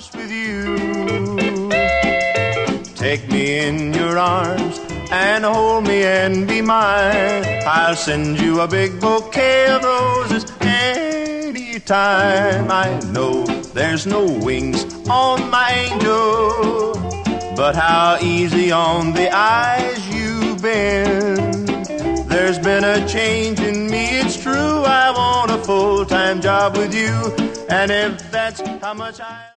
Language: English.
close with you. Take me in your arms and hold me and be mine. I'll send you a big bouquet of roses anytime. I know there's no wings on my angel, but how easy on the eyes you've been. There's been a change in me, it's true. I want a full-time job with you, and if that's how much I